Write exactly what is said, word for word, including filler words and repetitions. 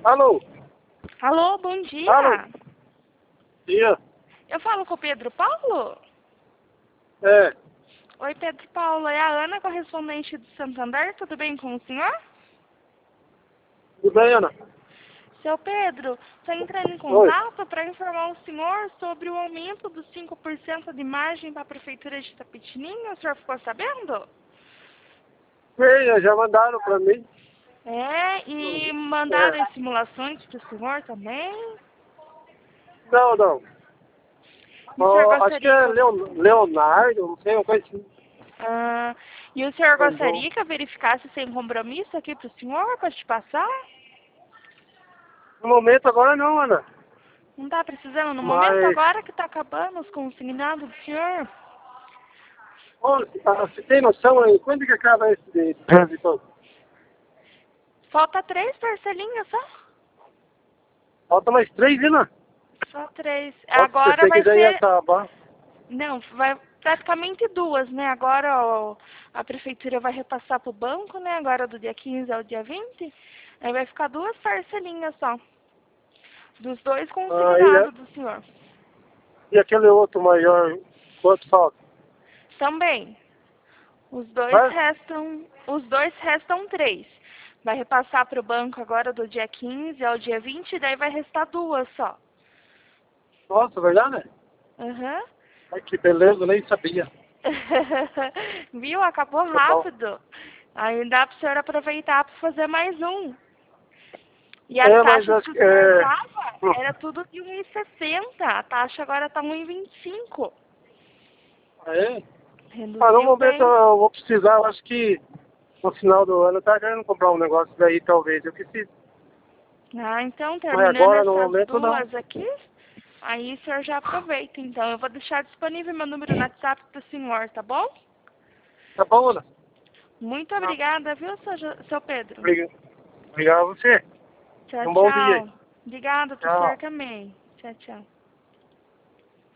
Alô? Alô, bom dia. Alô? Dia. Eu falo com o Pedro Paulo? É. Oi, Pedro Paulo. É a Ana, correspondente do Santander. Tudo bem com o senhor? Tudo bem, Ana? Seu Pedro, estou entrando em Oi. contato para informar o senhor sobre o aumento dos cinco por cento de margem para a Prefeitura de Itapetininga. O senhor ficou sabendo? Veio, já mandaram pra mim. É, e mandaram É. as simulações para o senhor também? Não, não. E o senhor Ó, acho que gostaria é que eu... Leon- Leonardo, não sei, uma coisa assim. Ah, e o senhor Mandou. gostaria que eu verificasse sem compromisso aqui para o senhor, para te passar? No momento agora não, Ana. Não tá precisando? No momento Mas, agora que tá acabando os consignados do senhor? ó, ah, você tem noção aí, quando que acaba esse de trânsito? Falta três parcelinhas só? Falta mais três, hein, Ana? Só três. Ó, se Agora você vai quiser ir ser... acabar. Não, vai praticamente duas, né? Agora ó, a prefeitura vai repassar pro banco, né? Agora do dia quinze ao dia vinte. Aí vai ficar duas parcelinhas só. Dos dois Aí, é- consignados do senhor. e aquele outro maior, quanto falta? Também. Os dois Vai? restam, os dois restam três. Vai repassar para o banco agora do dia quinze ao dia vinte, daí vai restar duas só. Nossa, verdade, né? Aham. Ai, que beleza, nem sabia. Viu? Acabou Tá bom. rápido. Aí dá para o senhor aproveitar para fazer mais um. E as É, mas taxas acho que o que senhor é. tava, era tudo de um e sessenta. A taxa agora tá um e vinte e cinco. Ah, é? Ah, no Reduziu momento bem. eu vou precisar, eu acho que no final do ano eu tava querendo comprar um negócio daí, talvez. Eu preciso. Ah, então, Mas terminando agora, no essas momento, não. duas aqui, aí o senhor já aproveita. Então, eu vou deixar disponível meu número no WhatsApp pro senhor, tá bom? Tá bom, Ana? Muito Tá. obrigada, viu, seu, Jo- seu Pedro? Obrigado. Obrigado a você. Tchau, Um bom dia aí. tchau. Obrigada pro senhor Tchau. também. Tchau, tchau.